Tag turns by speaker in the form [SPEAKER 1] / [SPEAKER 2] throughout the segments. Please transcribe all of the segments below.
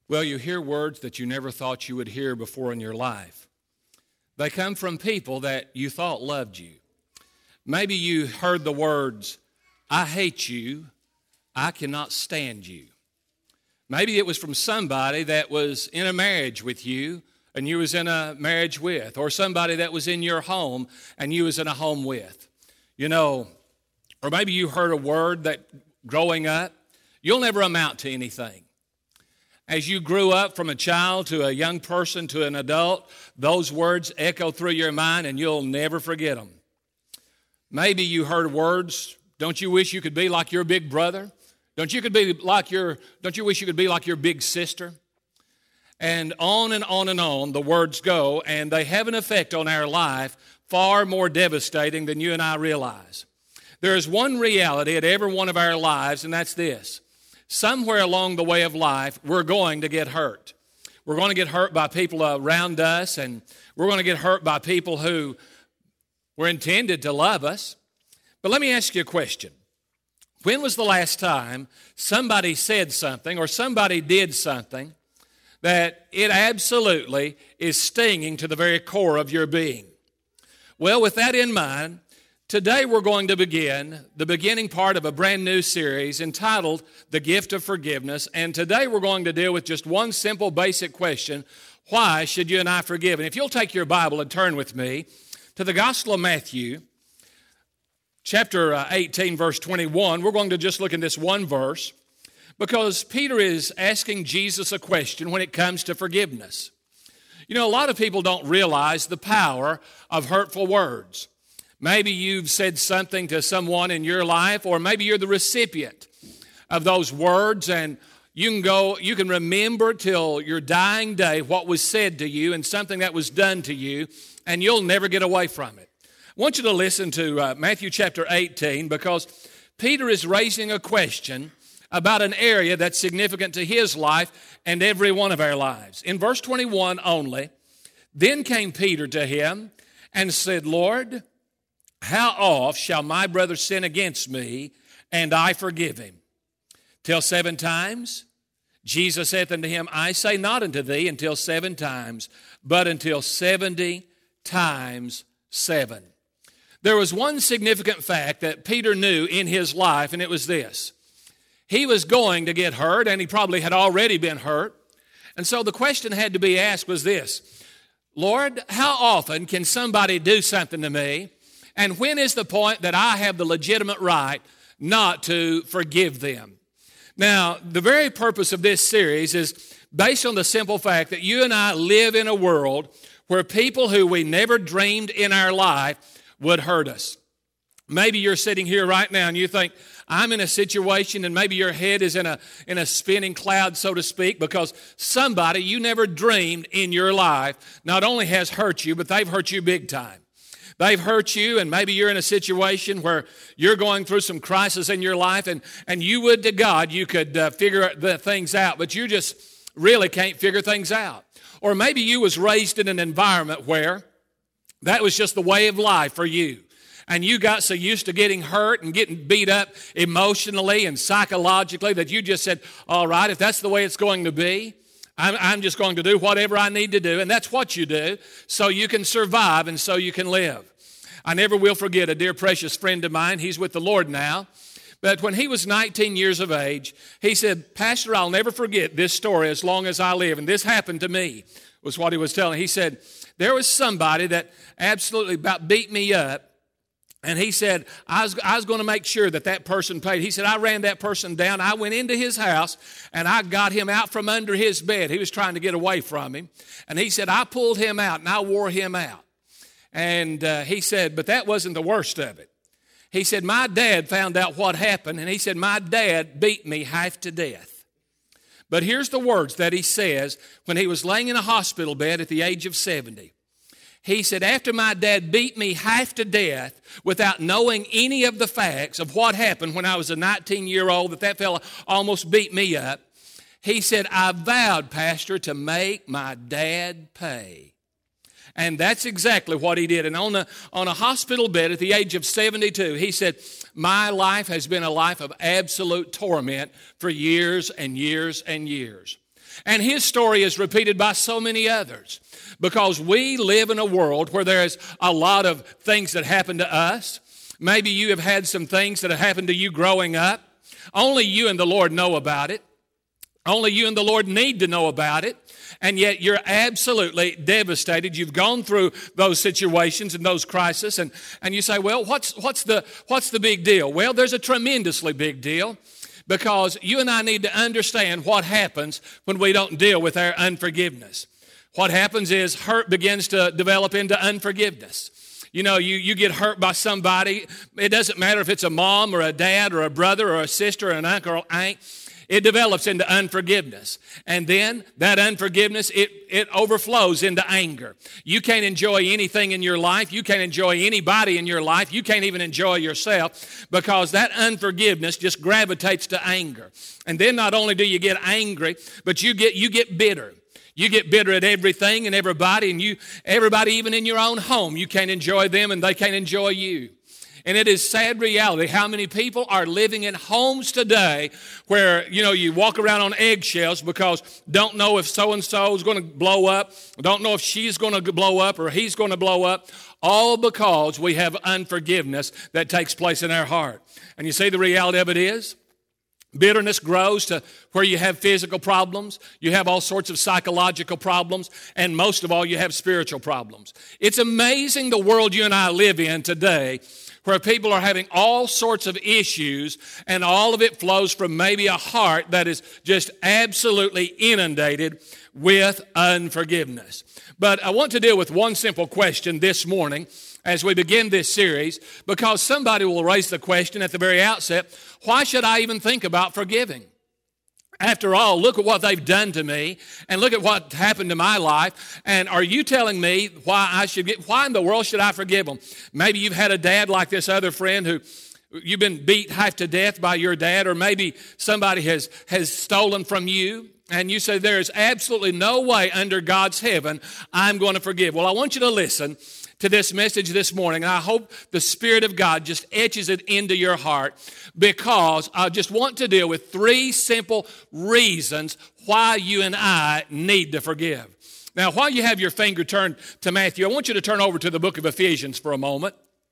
[SPEAKER 1] Well, you hear words that you never thought you would hear before in your life. They come from people that you thought loved you. Maybe you heard the words, "I hate you, I cannot stand you." Maybe it was from somebody that was in a marriage with you and you was in a marriage with, or somebody that was in your home and you was in a home with. Or maybe you heard a word that growing up, you'll never amount to anything. As you grew up from a child to a young person to an adult, those words echo through your mind and you'll never forget them. Maybe you heard words, "Don't you wish you could be like your big brother? Don't you wish you could be like your big sister?" And on and on and on the words go, and they have an effect on our life far more devastating than you and I realize. There is one reality at every one of our lives, and that's this. Somewhere along the way of life, we're going to get hurt. We're going to get hurt by people around us, and we're going to get hurt by people who were intended to love us. But let me ask you a question. When was the last time somebody said something or somebody did something that it absolutely is stinging to the very core of your being? Well, with that in mind, today we're going to begin the beginning part of a brand new series entitled The Gift of Forgiveness. And today we're going to deal with just one simple basic question: why should you and I forgive? And if you'll take your Bible and turn with me to the Gospel of Matthew, chapter 18, verse 21, we're going to just look in this one verse because Peter is asking Jesus a question when it comes to forgiveness. A lot of people don't realize the power of hurtful words. Maybe you've said something to someone in your life, or maybe you're the recipient of those words, and you can remember till your dying day what was said to you and something that was done to you, and you'll never get away from it. I want you to listen to Matthew chapter 18 because Peter is raising a question about an area that's significant to his life and every one of our lives. In verse 21 only, "Then came Peter to him and said, Lord, how oft shall my brother sin against me, and I forgive him? Till 7 times? Jesus saith unto him, I say not unto thee until 7 times, but until 70 times 7. There was one significant fact that Peter knew in his life, and it was this. He was going to get hurt, and he probably had already been hurt. And so the question had to be asked was this: Lord, how often can somebody do something to me? And when is the point that I have the legitimate right not to forgive them? Now, the very purpose of this series is based on the simple fact that you and I live in a world where people who we never dreamed in our life would hurt us. Maybe you're sitting here right now and you think, I'm in a situation, and maybe your head is in a spinning cloud, so to speak, because somebody you never dreamed in your life not only has hurt you, but they've hurt you big time. They've hurt you, and maybe you're in a situation where you're going through some crisis in your life, and you would to God you could figure the things out, but you just really can't figure things out. Or maybe you was raised in an environment where that was just the way of life for you. And you got so used to getting hurt and getting beat up emotionally and psychologically that you just said, all right, if that's the way it's going to be, I'm just going to do whatever I need to do. And that's what you do so you can survive and so you can live. I never will forget a dear precious friend of mine. He's with the Lord now. But when he was 19 years of age, he said, Pastor, I'll never forget this story as long as I live. And this happened to me, was what he was telling. He said, there was somebody that absolutely about beat me up. And he said, I was going to make sure that person paid. He said, I ran that person down. I went into his house, and I got him out from under his bed. He was trying to get away from him. And he said, I pulled him out, and I wore him out. And he said, but that wasn't the worst of it. He said, my dad found out what happened, and he said, my dad beat me half to death. But here's the words that he says when he was laying in a hospital bed at the age of 70. He said, after my dad beat me half to death without knowing any of the facts of what happened when I was a 19-year-old, that fella almost beat me up, he said, I vowed, Pastor, to make my dad pay. And that's exactly what he did. And on a hospital bed at the age of 72, he said, my life has been a life of absolute torment for years and years and years. And his story is repeated by so many others because we live in a world where there's a lot of things that happen to us. Maybe you have had some things that have happened to you growing up. Only you and the Lord know about it. Only you and the Lord need to know about it. And yet you're absolutely devastated. You've gone through those situations and those crises. And you say, well, what's the big deal? Well, there's a tremendously big deal because you and I need to understand what happens when we don't deal with our unforgiveness. What happens is hurt begins to develop into unforgiveness. You know, you get hurt by somebody. It doesn't matter if it's a mom or a dad or a brother or a sister or an uncle or aunt. It develops into unforgiveness. And then that unforgiveness, it overflows into anger. You can't enjoy anything in your life. You can't enjoy anybody in your life. You can't even enjoy yourself because that unforgiveness just gravitates to anger. And then not only do you get angry, but you get bitter. You get bitter at everything and everybody, and everybody even in your own home. You can't enjoy them and they can't enjoy you. And it is sad reality how many people are living in homes today where, you walk around on eggshells because don't know if so-and-so is going to blow up, don't know if she's going to blow up or he's going to blow up, all because we have unforgiveness that takes place in our heart. And you see the reality of it is, bitterness grows to where you have physical problems, you have all sorts of psychological problems, and most of all, you have spiritual problems. It's amazing the world you and I live in today where people are having all sorts of issues, and all of it flows from maybe a heart that is just absolutely inundated with unforgiveness. But I want to deal with one simple question this morning as we begin this series, because somebody will raise the question at the very outset, why should I even think about forgiving? After all, look at what they've done to me, and look at what happened to my life. And are you telling me why in the world should I forgive them? Maybe you've had a dad like this other friend who you've been beat half to death by your dad, or maybe somebody has stolen from you, and you say there is absolutely no way under God's heaven I'm going to forgive. Well, I want you to listen to this message this morning, and I hope the Spirit of God just etches it into your heart, because I just want to deal with 3 simple reasons why you and I need to forgive. Now, while you have your finger turned to Matthew, I want you to turn over to the book of Ephesians for a moment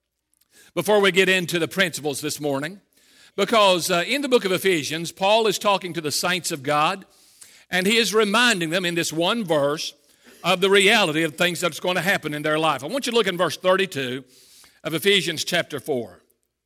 [SPEAKER 1] before we get into the principles this morning, because in the book of Ephesians, Paul is talking to the saints of God, and he is reminding them in this one verse of the reality of things that's going to happen in their life. I want you to look in verse 32 of Ephesians chapter 4.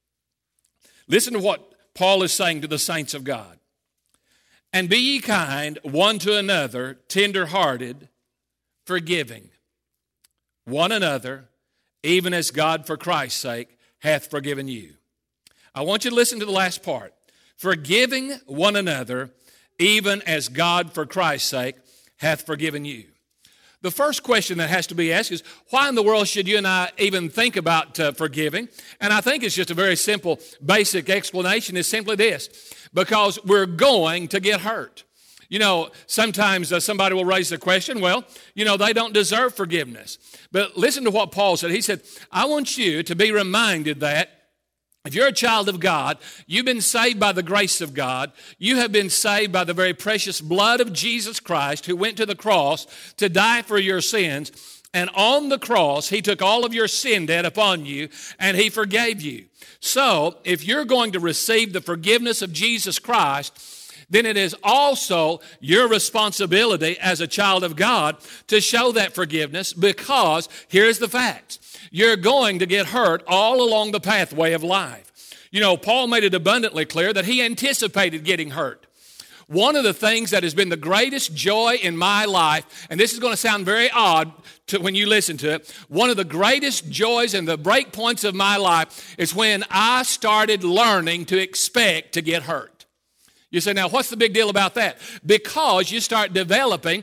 [SPEAKER 1] Listen to what Paul is saying to the saints of God. And be ye kind one to another, tender-hearted, forgiving one another, even as God for Christ's sake hath forgiven you. I want you to listen to the last part. Forgiving one another, even as God for Christ's sake hath forgiven you. The first question that has to be asked is, why in the world should you and I even think about forgiving? And I think it's just a very simple, basic explanation is simply this: because we're going to get hurt. Sometimes somebody will raise the question, well, they don't deserve forgiveness. But listen to what Paul said. He said, I want you to be reminded that if you're a child of God, you've been saved by the grace of God. You have been saved by the very precious blood of Jesus Christ, who went to the cross to die for your sins. And on the cross, he took all of your sin debt upon you, and he forgave you. So, if you're going to receive the forgiveness of Jesus Christ, then it is also your responsibility as a child of God to show that forgiveness, because here's the facts. You're going to get hurt all along the pathway of life. Paul made it abundantly clear that he anticipated getting hurt. One of the things that has been the greatest joy in my life, and this is going to sound very odd when you listen to it, one of the greatest joys and the break points of my life is when I started learning to expect to get hurt. You say, now, what's the big deal about that? Because you start developing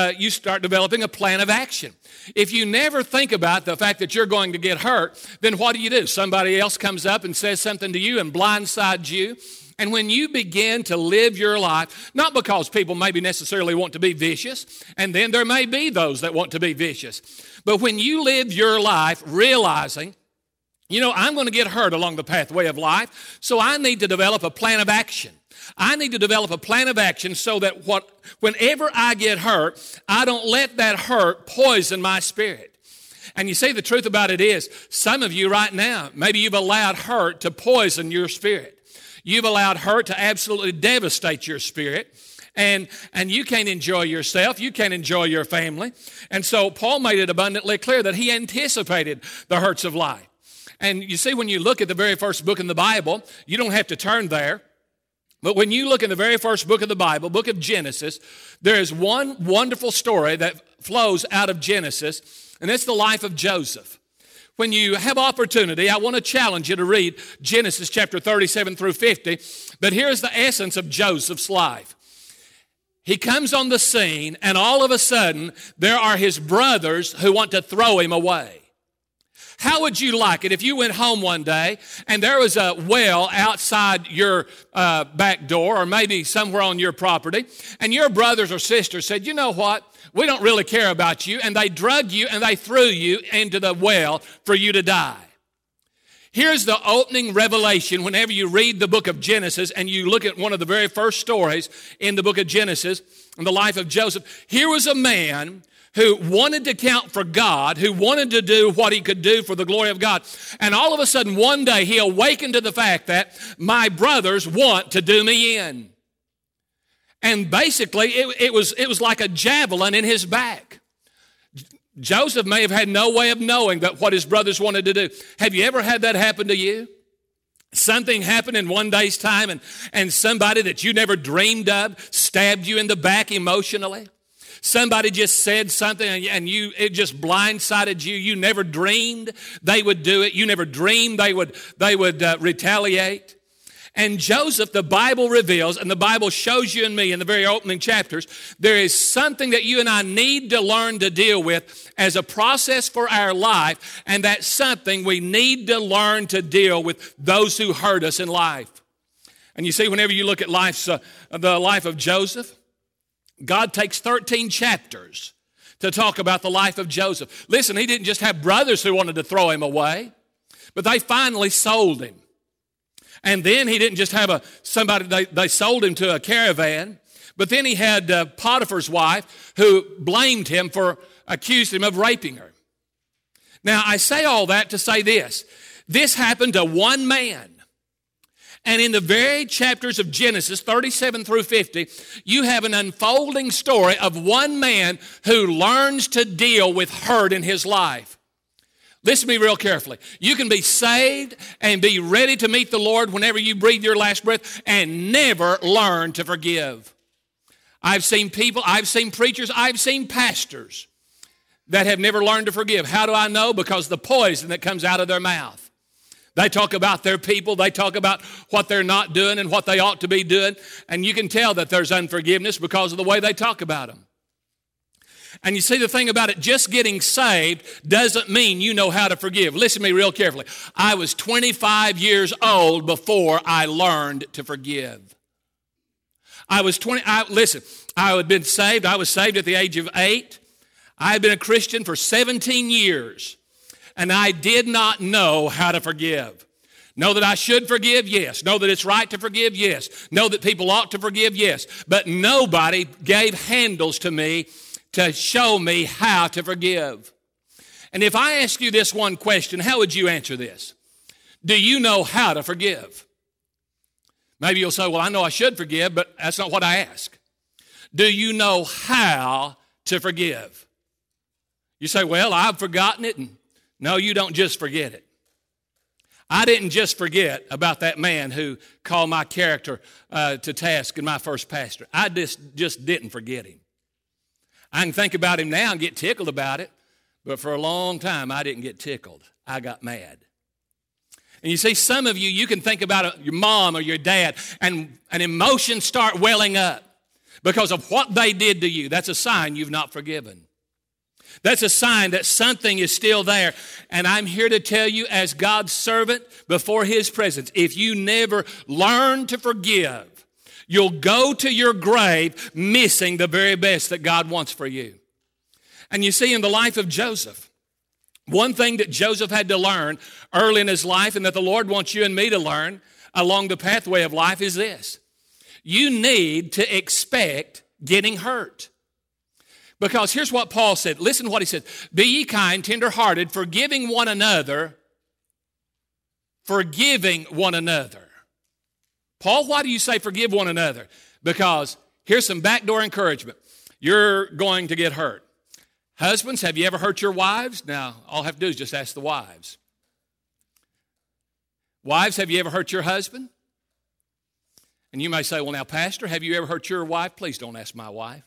[SPEAKER 1] a plan of action. If you never think about the fact that you're going to get hurt, then what do? Somebody else comes up and says something to you and blindsides you. And when you begin to live your life, not because people maybe necessarily want to be vicious, and then there may be those that want to be vicious, but when you live your life realizing, I'm going to get hurt along the pathway of life, so I need to develop a plan of action. I need to develop a plan of action so that whenever I get hurt, I don't let that hurt poison my spirit. And you see, the truth about it is, some of you right now, maybe you've allowed hurt to poison your spirit. You've allowed hurt to absolutely devastate your spirit. And you can't enjoy yourself. You can't enjoy your family. And so Paul made it abundantly clear that he anticipated the hurts of life. And you see, when you look at the very first book in the Bible, you don't have to turn there. But when you look in the very first book of the Bible, book of Genesis, there is one wonderful story that flows out of Genesis, and it's the life of Joseph. When you have opportunity, I want to challenge you to read Genesis chapter 37 through 50. But here's the essence of Joseph's life. He comes on the scene, and all of a sudden, there are his brothers who want to throw him away. How would you like it if you went home one day and there was a well outside your back door or maybe somewhere on your property, and your brothers or sisters said, you know what, we don't really care about you, and they drug you and they threw you into the well for you to die. Here's the opening revelation whenever you read the book of Genesis and you look at one of the very first stories in the book of Genesis in the life of Joseph. Here was a man who wanted to count for God, who wanted to do what he could do for the glory of God. And all of a sudden, one day, he awakened to the fact that my brothers want to do me in. And basically, it was like a javelin in his back. Joseph may have had no way of knowing that what his brothers wanted to do. Have you ever had that happen to you? Something happened in one day's time and somebody that you never dreamed of stabbed you in the back emotionally? Somebody just said something and it just blindsided you. You never dreamed they would do it. You never dreamed they would retaliate. And Joseph, the Bible reveals, and the Bible shows you and me in the very opening chapters, there is something that you and I need to learn to deal with as a process for our life, and that's something we need to learn to deal with those who hurt us in life. And you see, whenever you look at the life of Joseph, God takes 13 chapters to talk about the life of Joseph. Listen, he didn't just have brothers who wanted to throw him away, but they finally sold him. And then he didn't just have they sold him to a caravan, but then he had Potiphar's wife who blamed him accused him of raping her. Now, I say all that to say this. This happened to one man. And in the very chapters of Genesis 37 through 50, you have an unfolding story of one man who learns to deal with hurt in his life. Listen to me real carefully. You can be saved and be ready to meet the Lord whenever you breathe your last breath and never learn to forgive. I've seen people, I've seen preachers, I've seen pastors that have never learned to forgive. How do I know? Because the poison that comes out of their mouth. They talk about their people, they talk about what they're not doing and what they ought to be doing, and you can tell that there's unforgiveness because of the way they talk about them. And you see, the thing about it, just getting saved doesn't mean you know how to forgive. Listen to me real carefully. I was 25 years old before I learned to forgive. I had been saved. I was saved at the age of 8. I had been a Christian for 17 years, and I did not know how to forgive. Know that I should forgive? Yes. Know that it's right to forgive? Yes. Know that people ought to forgive? Yes. But nobody gave handles to me to show me how to forgive. And if I ask you this one question, how would you answer this? Do you know how to forgive? Maybe you'll say, well, I know I should forgive, but that's not what I ask. Do you know how to forgive? You say, well, I've forgotten it. And no, you don't just forget it. I didn't just forget about that man who called my character to task in my first pastor. I just didn't forget him. I can think about him now and get tickled about it, but for a long time I didn't get tickled. I got mad. And you see, some of you can think about your mom or your dad, and emotions start welling up because of what they did to you. That's a sign you've not forgiven. That's a sign that something is still there. And I'm here to tell you, as God's servant before His presence, if you never learn to forgive, you'll go to your grave missing the very best that God wants for you. And you see, in the life of Joseph, one thing that Joseph had to learn early in his life, and that the Lord wants you and me to learn along the pathway of life, is this. you need to expect getting hurt. Because here's what Paul said. Listen to what he said. Be ye kind, tenderhearted, forgiving one another. Forgiving one another. Paul, why do you say forgive one another? Because here's some backdoor encouragement. You're going to get hurt. Husbands, have you ever hurt your wives? Now, all I have to do is just ask the wives. Wives, have you ever hurt your husband? And you may say, well, now, Pastor, have you ever hurt your wife? Please don't ask my wife.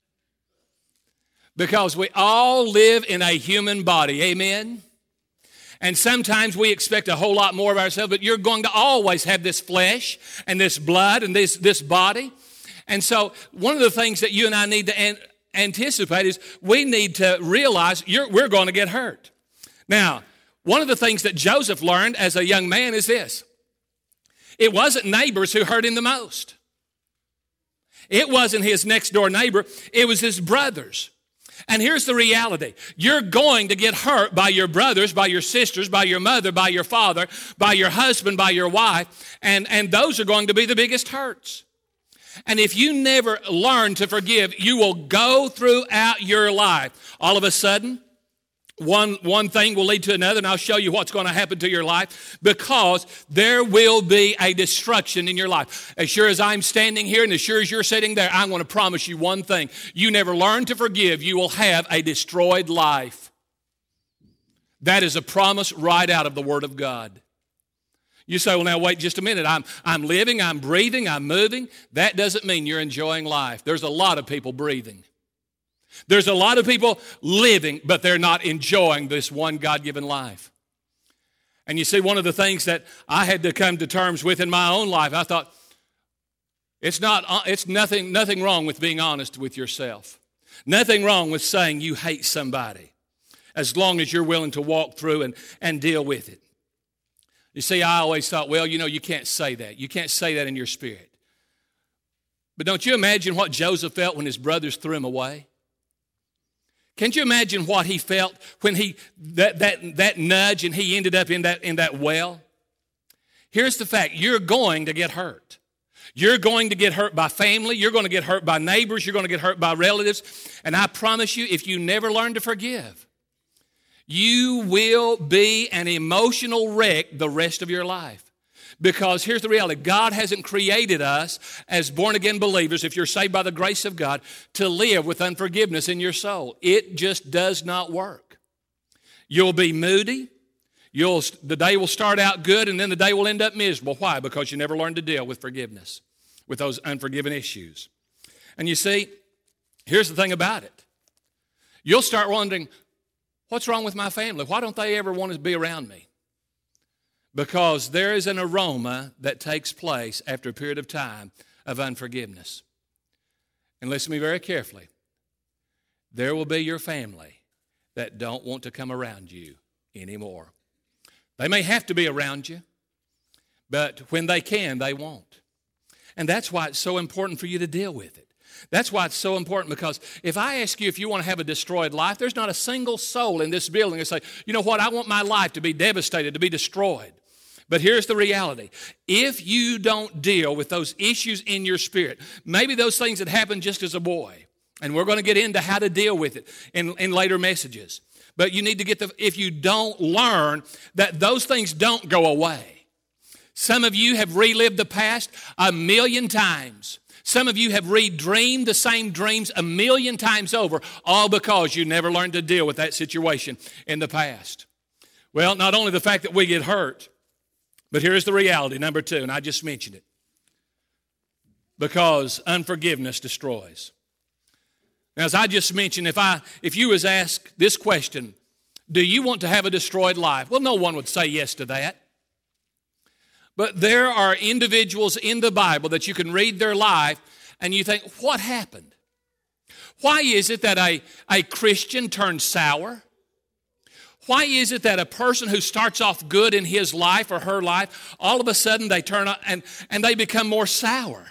[SPEAKER 1] Because we all live in a human body, amen? And sometimes we expect a whole lot more of ourselves, but you're going to always have this flesh and this blood and this body. And so one of the things that you and I need to anticipate is we need to realize we're going to get hurt. Now, one of the things that Joseph learned as a young man is this. It wasn't neighbors who hurt him the most. It wasn't his next door neighbor. It was his brothers. And here's the reality. You're going to get hurt by your brothers, by your sisters, by your mother, by your father, by your husband, by your wife. And those are going to be the biggest hurts. And if you never learn to forgive, you will go throughout your life. All of a sudden, one thing will lead to another, and I'll show you what's going to happen to your life, because there will be a destruction in your life. As sure as I'm standing here and as sure as you're sitting there, I'm going to promise you one thing. You never learn to forgive, you will have a destroyed life. That is a promise right out of the Word of God. You say, well, now wait just a minute. I'm living, I'm breathing, I'm moving. That doesn't mean you're enjoying life. There's a lot of people breathing. There's a lot of people living, but they're not enjoying this one God-given life. And you see, one of the things that I had to come to terms with in my own life, I thought, it's nothing wrong with being honest with yourself. Nothing wrong with saying you hate somebody, as long as you're willing to walk through and deal with it. You see, I always thought, well, you can't say that. You can't say that in your spirit. But don't you imagine what Joseph felt when his brothers threw him away? Can't you imagine what he felt when that nudge and he ended up in that well? Here's the fact. You're going to get hurt. You're going to get hurt by family. You're going to get hurt by neighbors. You're going to get hurt by relatives. And I promise you, if you never learn to forgive, you will be an emotional wreck the rest of your life. Because here's the reality. God hasn't created us as born-again believers, if you're saved by the grace of God, to live with unforgiveness in your soul. It just does not work. You'll be moody. The day will start out good, and then the day will end up miserable. Why? Because you never learned to deal with forgiveness, with those unforgiven issues. And you see, here's the thing about it. You'll start wondering, what's wrong with my family? Why don't they ever want to be around me? Because there is an aroma that takes place after a period of time of unforgiveness. And listen to me very carefully. There will be your family that don't want to come around you anymore. They may have to be around you, but when they can, they won't. And that's why it's so important for you to deal with it. That's why it's so important, because if I ask you if you want to have a destroyed life, there's not a single soul in this building that say, you know what, I want my life to be devastated, to be destroyed. But here's the reality. If you don't deal with those issues in your spirit, maybe those things that happened just as a boy, and we're going to get into how to deal with it in later messages. But you need to if you don't learn that those things don't go away. Some of you have relived the past 1,000,000 times. Some of you have redreamed the same dreams 1,000,000 times over, all because you never learned to deal with that situation in the past. Well, not only the fact that we get hurt, but here's the reality, number 2, and I just mentioned it. Because unforgiveness destroys. Now, as I just mentioned, if you was asked this question, do you want to have a destroyed life? Well, no one would say yes to that. But there are individuals in the Bible that you can read their life and you think, what happened? Why is it that a Christian turns sour? Why is it that a person who starts off good in his life or her life, all of a sudden they turn and they become more sour?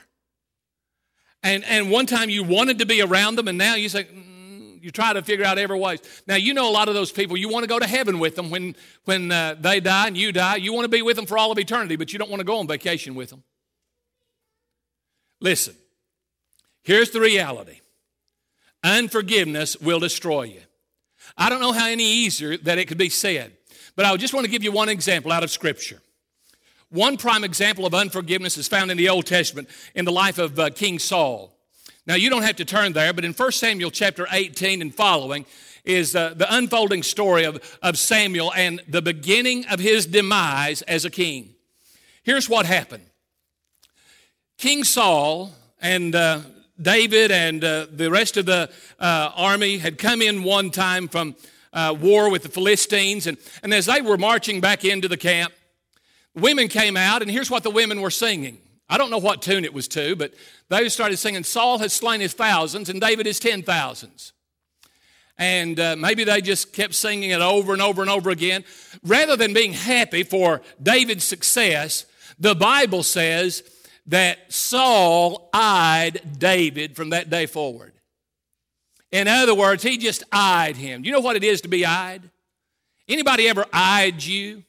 [SPEAKER 1] And one time you wanted to be around them, and now you say, you try to figure out every way. Now, you know a lot of those people, you want to go to heaven with them when they die and you die. You want to be with them for all of eternity, but you don't want to go on vacation with them. Listen, here's the reality. Unforgiveness will destroy you. I don't know how any easier that it could be said, but I just want to give you one example out of Scripture. One prime example of unforgiveness is found in the Old Testament in the life of King Saul. Now, you don't have to turn there, but in 1 Samuel chapter 18 and following is the unfolding story of Samuel and the beginning of his demise as a king. Here's what happened. King Saul and David and the rest of the army had come in one time from war with the Philistines, and as they were marching back into the camp, women came out, and here's what the women were singing. I don't know what tune it was to, but they started singing, Saul has slain his thousands and David his 10,000s. And maybe they just kept singing it over and over and over again. Rather than being happy for David's success, the Bible says that Saul eyed David from that day forward. In other words, he just eyed him. You know what it is to be eyed? Anybody ever eyed you?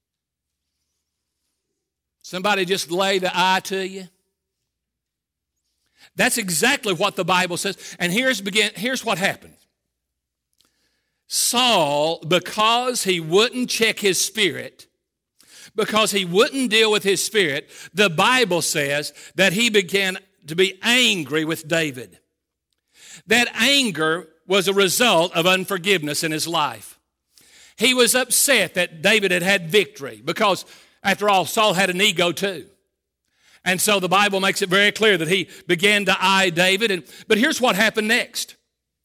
[SPEAKER 1] Somebody just lay the eye to you? That's exactly what the Bible says. And here's what happened. Saul, because he wouldn't check his spirit, because he wouldn't deal with his spirit, the Bible says that he began to be angry with David. That anger was a result of unforgiveness in his life. He was upset that David had had victory because, after all, Saul had an ego too. And so the Bible makes it very clear that he began to eye David. But here's what happened next.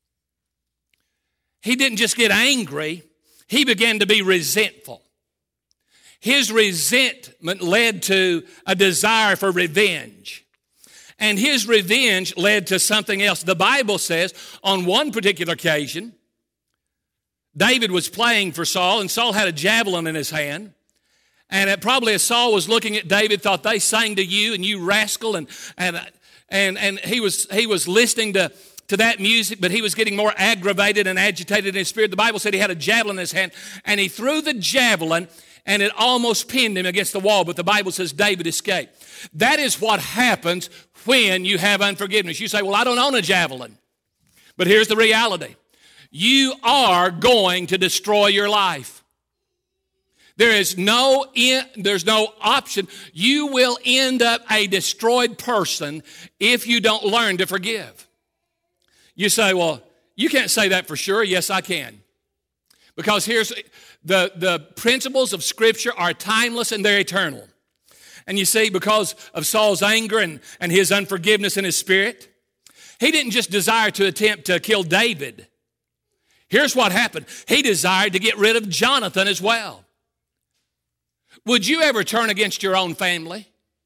[SPEAKER 1] He didn't just get angry, he began to be resentful. His resentment led to a desire for revenge. And his revenge led to something else. The Bible says on one particular occasion, David was playing for Saul, and Saul had a javelin in his hand. And probably as Saul was looking at David, thought, they sang to you, and you rascal. And he was listening to that music, but he was getting more aggravated and agitated in his spirit. The Bible said he had a javelin in his hand, and he threw the javelin, and it almost pinned him against the wall. But the Bible says David escaped. That is what happens when you have unforgiveness. You say, well, I don't own a javelin. But here's the reality. You are going to destroy your life. There's no option. You will end up a destroyed person if you don't learn to forgive. You say, well, you can't say that for sure. Yes, I can. Because here's the principles of Scripture are timeless and they're eternal. And you see, because of Saul's anger and his unforgiveness in his spirit, he didn't just desire to attempt to kill David. Here's what happened. He desired to get rid of Jonathan as well. Would you ever turn against your own family?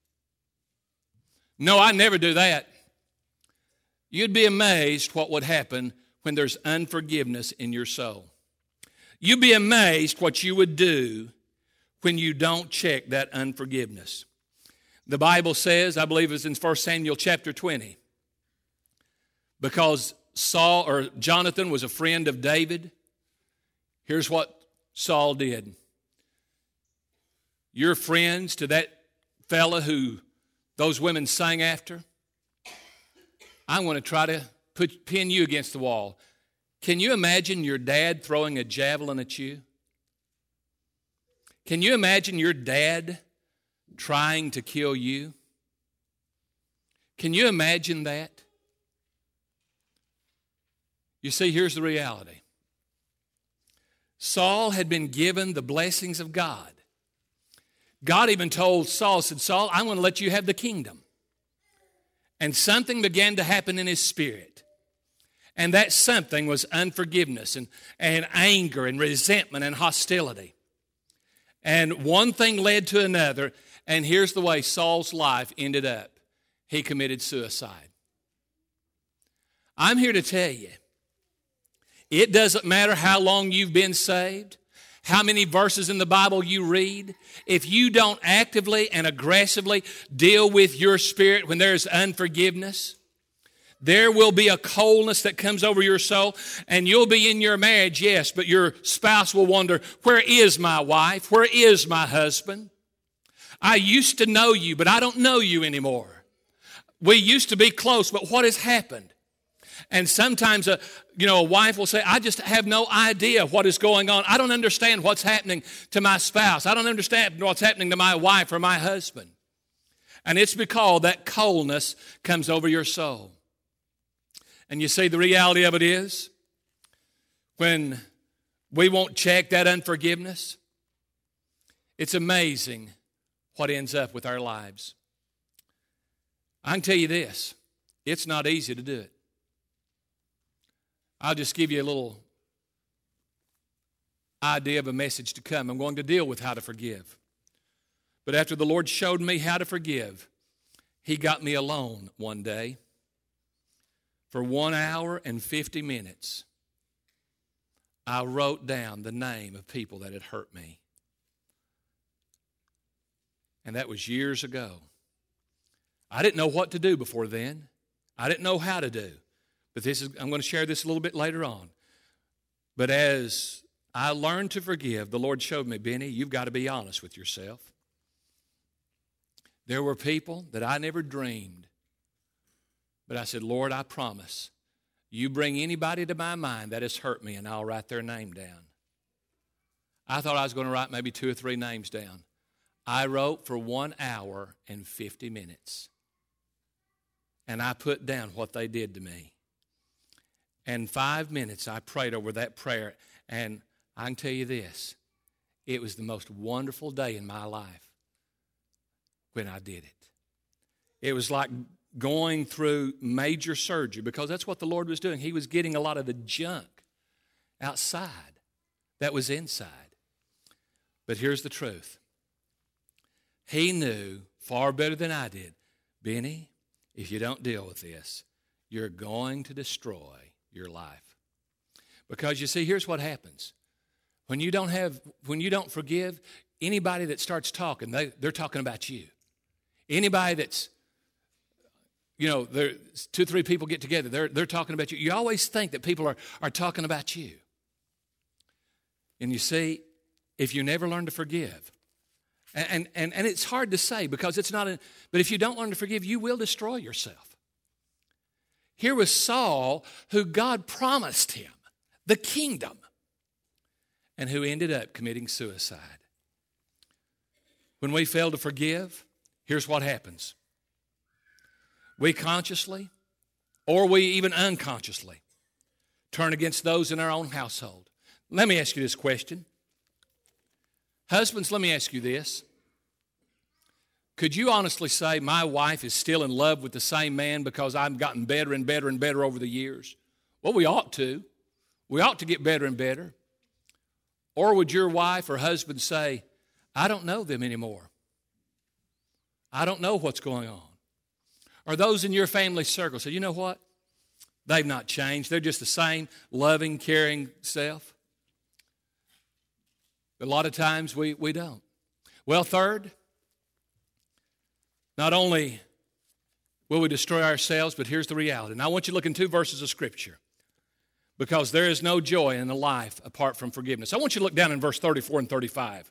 [SPEAKER 1] No, I never do that. You'd be amazed what would happen when there's unforgiveness in your soul. You'd be amazed what you would do when you don't check that unforgiveness. The Bible says, I believe it's in 1 Samuel chapter 20, because Jonathan was a friend of David, here's what Saul did. You're friends to that fella who those women sang after. I'm going to try to pin you against the wall. Can you imagine your dad throwing a javelin at you? Can you imagine your dad trying to kill you? Can you imagine that? You see, here's the reality. Saul had been given the blessings of God. God even told Saul, said, Saul, I'm going to let you have the kingdom. And something began to happen in his spirit. And that something was unforgiveness and anger and resentment and hostility. And one thing led to another, and here's the way Saul's life ended up. He committed suicide. I'm here to tell you, it doesn't matter how long you've been saved, how many verses in the Bible you read, if you don't actively and aggressively deal with your spirit when there's unforgiveness, there will be a coldness that comes over your soul, and you'll be in your marriage, yes, but your spouse will wonder, where is my wife? Where is my husband? I used to know you, but I don't know you anymore. we used to be close, but what has happened? And sometimes a wife will say, I just have no idea what is going on. I don't understand what's happening to my spouse. I don't understand what's happening to my wife or my husband. And it's because that coldness comes over your soul. And you see, the reality of it is, when we won't check that unforgiveness, it's amazing what ends up with our lives. I can tell you this, it's not easy to do it. I'll just give you a little idea of a message to come. I'm going to deal with how to forgive. But after the Lord showed me how to forgive, He got me alone one day for 1 hour and 50 minutes. I wrote down the name of people that had hurt me. And that was years ago. I didn't know what to do before then. I didn't know how to do. But I'm going to share this a little bit later on. But as I learned to forgive, the Lord showed me, Benny, you've got to be honest with yourself. There were people that I never dreamed. But I said, Lord, I promise, you bring anybody to my mind that has hurt me, and I'll write their name down. I thought I was going to write maybe 2 or 3 names down. I wrote for 1 hour and 50 minutes. And I put down what they did to me. And 5 minutes I prayed over that prayer. And I can tell you this, it was the most wonderful day in my life when I did it. It was like going through major surgery, because that's what the Lord was doing. He was getting a lot of the junk outside that was inside. But here's the truth. He knew far better than I did, Benny, if you don't deal with this, you're going to destroy your life. Because you see, here's what happens. When you don't forgive, anybody that starts talking, they're talking about you. Anybody that's, there's 2 or 3 people get together, they're talking about you. You always think that people are talking about you. And you see, if you never learn to forgive, and it's hard to say because it's not, but if you don't learn to forgive, you will destroy yourself. Here was Saul, who God promised him the kingdom, and who ended up committing suicide. When we fail to forgive, here's what happens. We consciously, or we even unconsciously, turn against those in our own household. Let me ask you this question. Husbands, let me ask you this. Could you honestly say, my wife is still in love with the same man because I've gotten better and better and better over the years? Well, we ought to. We ought to get better and better. Or would your wife or husband say, I don't know them anymore. I don't know what's going on. Or those in your family circle say, you know what? They've not changed. They're just the same loving, caring self. But a lot of times we don't. Well, third, not only will we destroy ourselves, but here's the reality. And I want you to look in 2 verses of Scripture, because there is no joy in the life apart from forgiveness. I want you to look down in verse 34 and 35.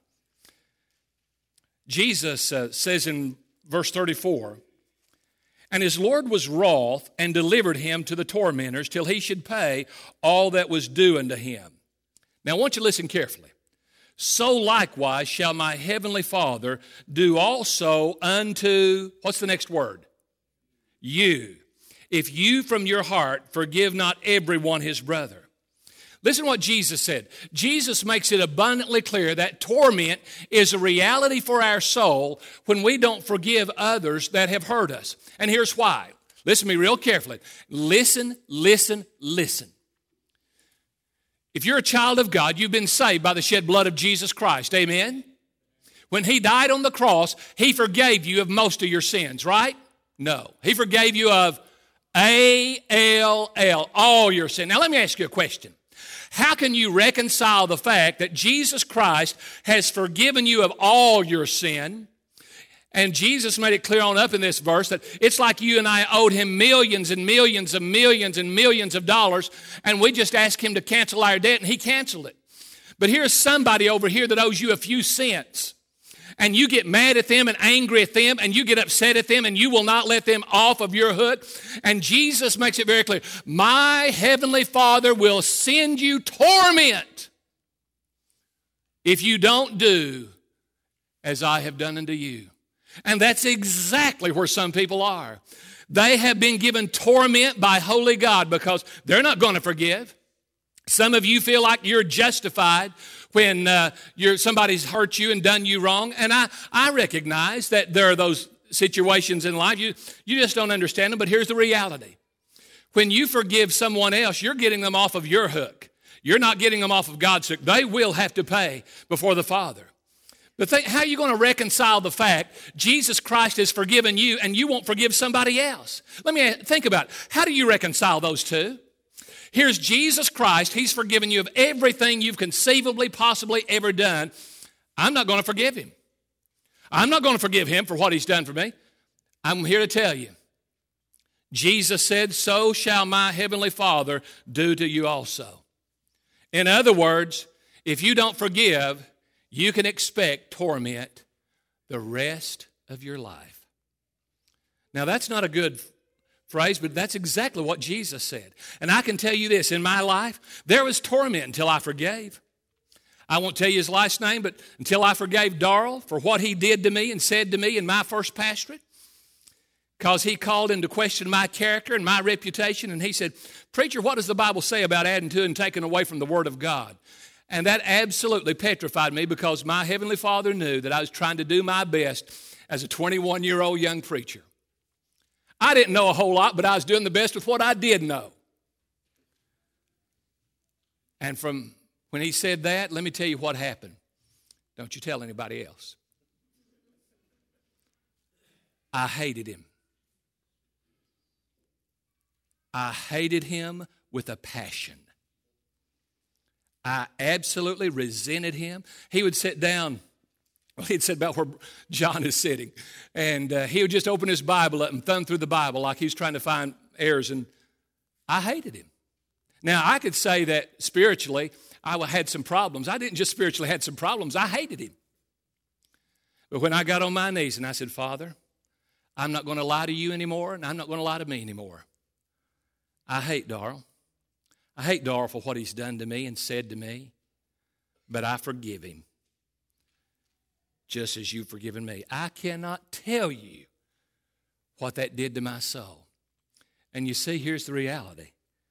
[SPEAKER 1] Jesus says in verse 34, and his Lord was wroth and delivered him to the tormentors till he should pay all that was due unto him. Now I want you to listen carefully. So likewise shall my heavenly Father do also unto, what's the next word? You. If you from your heart forgive not everyone his brother. Listen to what Jesus said. Jesus makes it abundantly clear that torment is a reality for our soul when we don't forgive others that have hurt us. And here's why. Listen to me real carefully. Listen, listen, listen. If you're a child of God, you've been saved by the shed blood of Jesus Christ. Amen? When he died on the cross, he forgave you of most of your sins, right? No. He forgave you of A-L-L, all your sin. Now let me ask you a question. How can you reconcile the fact that Jesus Christ has forgiven you of all your sin? And Jesus made it clear on up in this verse that it's like you and I owed him millions and millions and millions and millions of dollars, and we just asked him to cancel our debt, and he canceled it. But here's somebody over here that owes you a few cents. and you get mad at them and angry at them and you get upset at them and you will not let them off of your hook. And Jesus makes it very clear, my heavenly Father will send you torment if you don't do as I have done unto you. And that's exactly where some people are. They have been given torment by holy God because they're not going to forgive. Some of you feel like you're justified when somebody's hurt you and done you wrong. And I recognize that there are those situations in life. You just don't understand them, but here's the reality. When you forgive someone else, you're getting them off of your hook. You're not getting them off of God's hook. They will have to pay before the Father. But how are you going to reconcile the fact Jesus Christ has forgiven you and you won't forgive somebody else? Let me think about it. How do you reconcile those two? Here's Jesus Christ. He's forgiven you of everything you've conceivably, possibly ever done. I'm not going to forgive him. I'm not going to forgive him for what he's done for me. I'm here to tell you. Jesus said, so shall my heavenly Father do to you also. In other words, if you don't forgive, you can expect torment the rest of your life. Now, that's not a good phrase, but that's exactly what Jesus said. And I can tell you this, in my life, there was torment until I forgave. I won't tell you his last name, but until I forgave Darrell for what he did to me and said to me in my first pastorate, because he called into question my character and my reputation, and he said, preacher, what does the Bible say about adding to and taking away from the Word of God? And that absolutely petrified me because my Heavenly Father knew that I was trying to do my best as a 21-year-old young preacher. I didn't know a whole lot, but I was doing the best with what I did know. And from when he said that, let me tell you what happened. Don't you tell anybody else. I hated him. I hated him with a passion. I absolutely resented him. He would sit down. Well, he'd sit about where John is sitting. And he would just open his Bible up and thumb through the Bible like he was trying to find errors. And I hated him. Now, I could say that spiritually I had some problems. I didn't just spiritually had some problems. I hated him. But when I got on my knees and I said, Father, I'm not going to lie to you anymore, and I'm not going to lie to me anymore. I hate Darrell. I hate Darrell for what he's done to me and said to me, but I forgive him just as you've forgiven me. I cannot tell you what that did to my soul. And you see, here's the reality.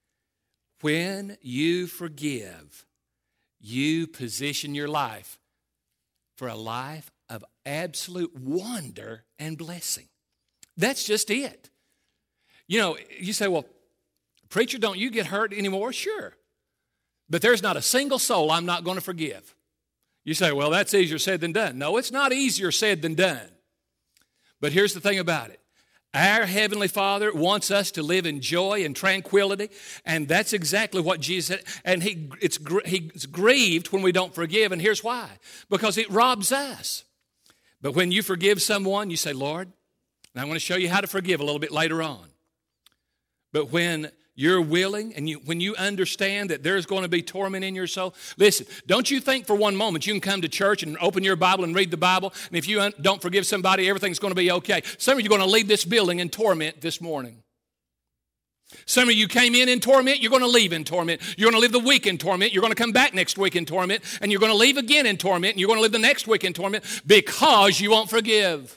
[SPEAKER 1] When you forgive, you position your life for a life of absolute wonder and blessing. That's just it. You know, you say, well, preacher, don't you get hurt anymore? Sure. But there's not a single soul I'm not going to forgive. You say, well, that's easier said than done. No, it's not easier said than done. But here's the thing about it. Our Heavenly Father wants us to live in joy and tranquility, and that's exactly what Jesus said. And He's grieved when we don't forgive, and here's why. Because it robs us. But when you forgive someone, you say, Lord, and I want to show you how to forgive a little bit later on. But when you're willing and when you understand that there's going to be torment in your soul, listen, don't you think for one moment you can come to church and open your Bible and read the Bible, and if you don't forgive somebody, everything's going to be okay. Some of you are going to leave this building in torment this morning. Some of you came in torment, you're going to leave in torment. You're going to live the week in torment. You're going to come back next week in torment, and you're going to leave again in torment, and you're going to live the next week in torment because you won't forgive.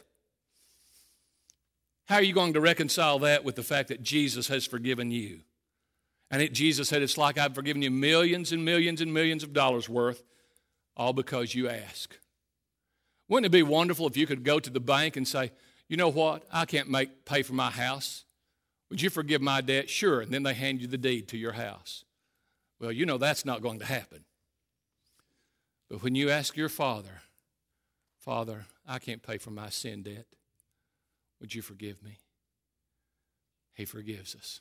[SPEAKER 1] How are you going to reconcile that with the fact that Jesus has forgiven you? And Jesus said, it's like I've forgiven you millions and millions and millions of dollars worth, all because you ask. Wouldn't it be wonderful if you could go to the bank and say, you know what, I can't pay for my house. Would you forgive my debt? Sure. And then they hand you the deed to your house. Well, you know that's not going to happen. But when you ask your Father, Father, I can't pay for my sin debt. Would you forgive me? He forgives us.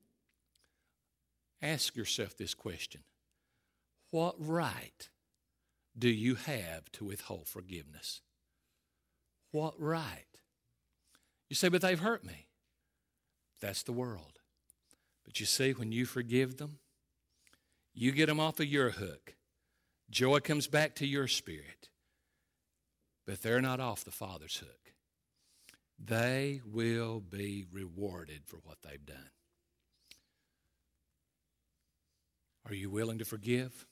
[SPEAKER 1] Ask yourself this question. What right do you have to withhold forgiveness? What right? You say, but they've hurt me. That's the world. But you see, when you forgive them, you get them off of your hook. Joy comes back to your spirit. but they're not off the Father's hook. They will be rewarded for what they've done. Are you willing to forgive?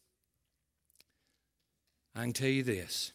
[SPEAKER 1] I can tell you this.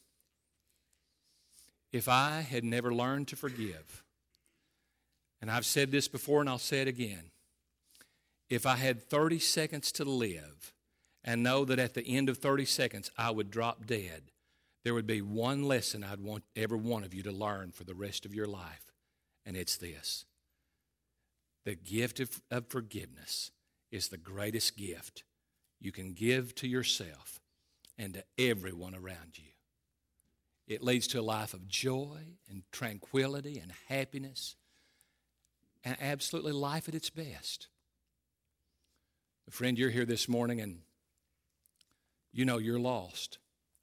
[SPEAKER 1] If I had never learned to forgive, and I've said this before and I'll say it again, if I had 30 seconds to live and know that at the end of 30 seconds I would drop dead, there would be one lesson I'd want every one of you to learn for the rest of your life, and it's this. The gift of forgiveness is the greatest gift you can give to yourself and to everyone around you. It leads to a life of joy and tranquility and happiness and absolutely life at its best. Friend, you're here this morning and you know you're lost.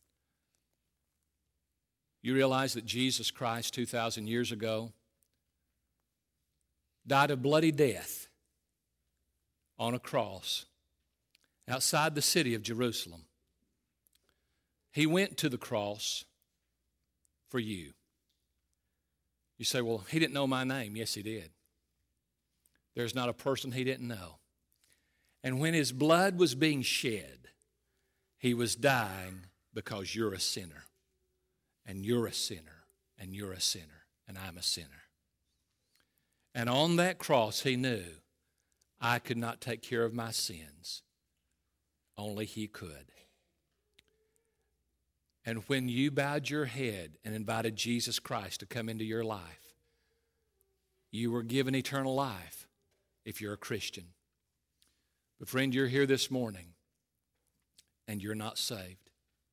[SPEAKER 1] You realize that Jesus Christ 2,000 years ago died a bloody death on a cross outside the city of Jerusalem. He went to the cross for you. You say, well, he didn't know my name. Yes, he did. There's not a person he didn't know. And when his blood was being shed, he was dying because you're a sinner. And you're a sinner. And you're a sinner. And I'm a sinner. And on that cross, he knew I could not take care of my sins. Only he could. And when you bowed your head and invited Jesus Christ to come into your life, you were given eternal life if you're a Christian. But friend, you're here this morning and you're not saved.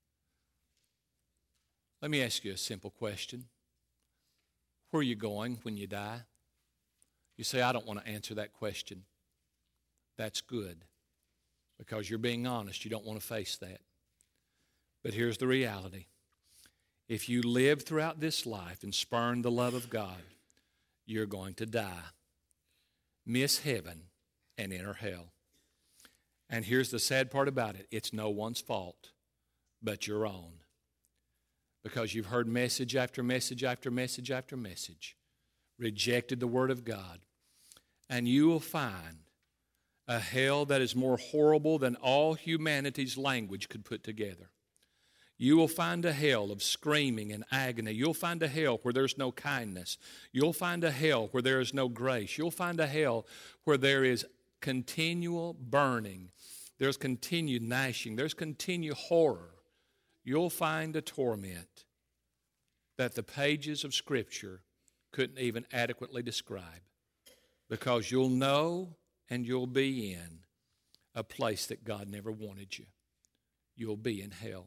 [SPEAKER 1] Let me ask you a simple question. Where are you going when you die? You say, I don't want to answer that question. That's good, because you're being honest. You don't want to face that. But here's the reality. If you live throughout this life and spurn the love of God, you're going to die, miss heaven, and enter hell. And here's the sad part about it. It's no one's fault but your own. Because you've heard message after message after message after message, rejected the Word of God, and you will find a hell that is more horrible than all humanity's language could put together. You will find a hell of screaming and agony. You'll find a hell where there's no kindness. You'll find a hell where there is no grace. You'll find a hell where there is continual burning. There's continued gnashing. There's continued horror. You'll find a torment that the pages of Scripture couldn't even adequately describe, because you'll know and you'll be in a place that God never wanted you. You'll be in hell.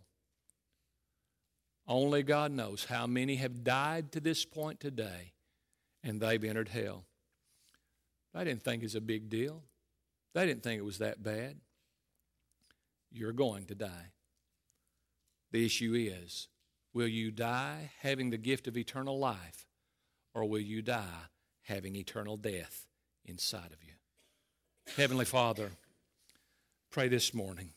[SPEAKER 1] Only God knows how many have died to this point today and they've entered hell. They didn't think it was a big deal. They didn't think it was that bad. You're going to die. The issue is, will you die having the gift of eternal life, or will you die having eternal death inside of you? Heavenly Father, pray this morning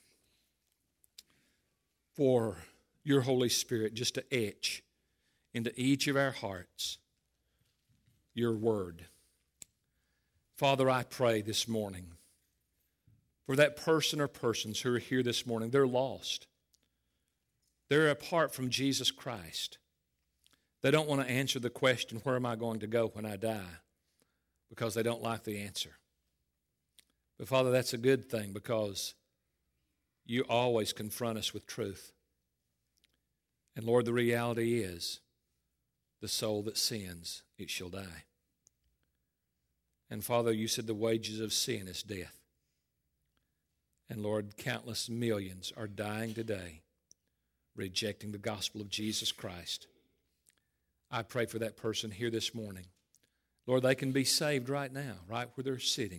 [SPEAKER 1] for your Holy Spirit just to etch into each of our hearts your word. Father, I pray this morning for that person or persons who are here this morning. They're lost. They're apart from Jesus Christ. They don't want to answer the question, where am I going to go when I die? Because they don't like the answer. But Father, that's a good thing, because you always confront us with truth. And Lord, the reality is, the soul that sins, it shall die. And Father, you said the wages of sin is death. And Lord, countless millions are dying today, rejecting the gospel of Jesus Christ. I pray for that person here this morning. Lord, they can be saved right now, right where they're sitting,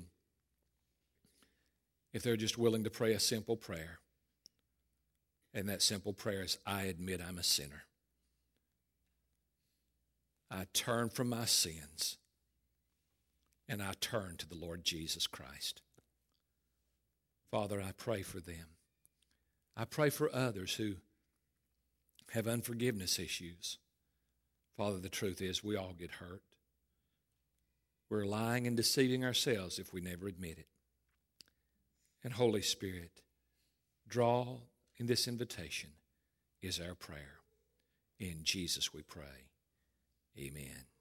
[SPEAKER 1] if they're just willing to pray a simple prayer. And that simple prayer is, I admit I'm a sinner. I turn from my sins, and I turn to the Lord Jesus Christ. Father, I pray for them. I pray for others who have unforgiveness issues. Father, the truth is we all get hurt. We're lying and deceiving ourselves if we never admit it. And Holy Spirit, draw in this invitation is our prayer. In Jesus we pray. Amen.